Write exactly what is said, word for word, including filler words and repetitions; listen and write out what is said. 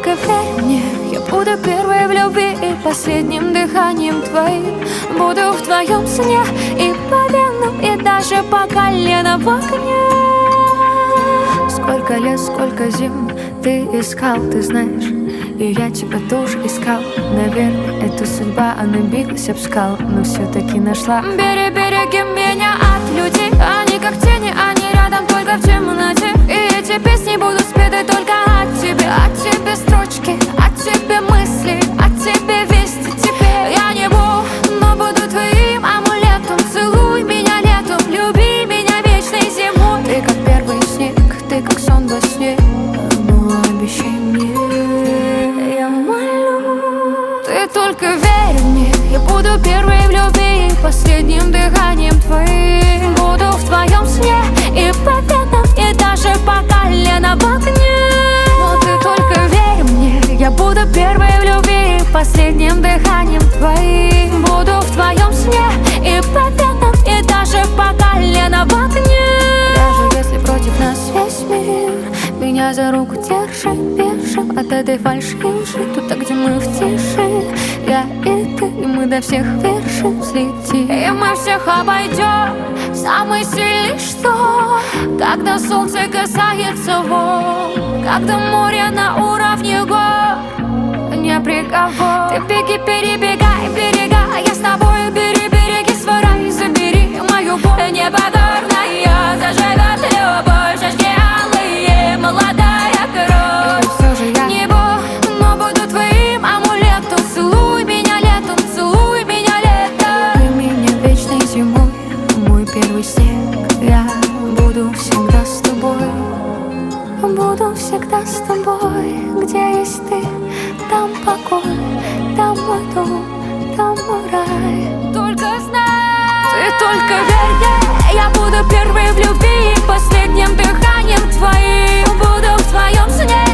только верь мне, я буду первой в любви и последним дыханием твоим. Буду в твоем сне и по венам, и даже по колено в огне. Сколько лет, сколько зим ты искал, ты знаешь, и я тебя тоже искал. Наверное, это судьба, она билась об скал, но все-таки нашла. Бери, береги меня от людей, они как тени, они рядом только в темноте. И эти песни будут спеты только от тебя. От тебе строчки, от тебе мысли, от тебе вести. Теперь я не Бог, но буду твоим амулетом. Целуй меня летом, люби меня вечной зимой. Ты как первый снег, ты как сон во сне, но обещай мне, я молю. Ты только верь мне, я буду первой в любви и последним дыханием твоим. Буду в твоем сне и по венам, и даже по колено в огне. Но ты только верь мне, я буду первой в любви и последним дыханием твоим. Буду в твоем сне и по венам, и даже по колено в огне. Даже если против нас весь мир, меня за руку держи, бежим от этой фальши лжи. Туда, где мы в тиши, я и ты, и мы до всех вершин взлетим. И мы всех обойдем, самый сильный что? Когда солнце касается волн, когда море на уровне гор, не приговор. Ты беги, перебегай берега, я с тобой, бери, береги свой рай. Забери мою боль непокорная, заживет любовь, зажги алые, молодая кровь. И все же я не Бог, но буду твоим амулетом. Целуй меня летом, целуй меня летом. Ты меня вечной зимой, мой первый снег. Я буду всегда с тобой, буду всегда с тобой. Где есть ты, там покой, там мой дом, там мой рай. Только знай, ты только верь мне, я буду первой в любви и последним дыханием твоим. Буду в твоем сне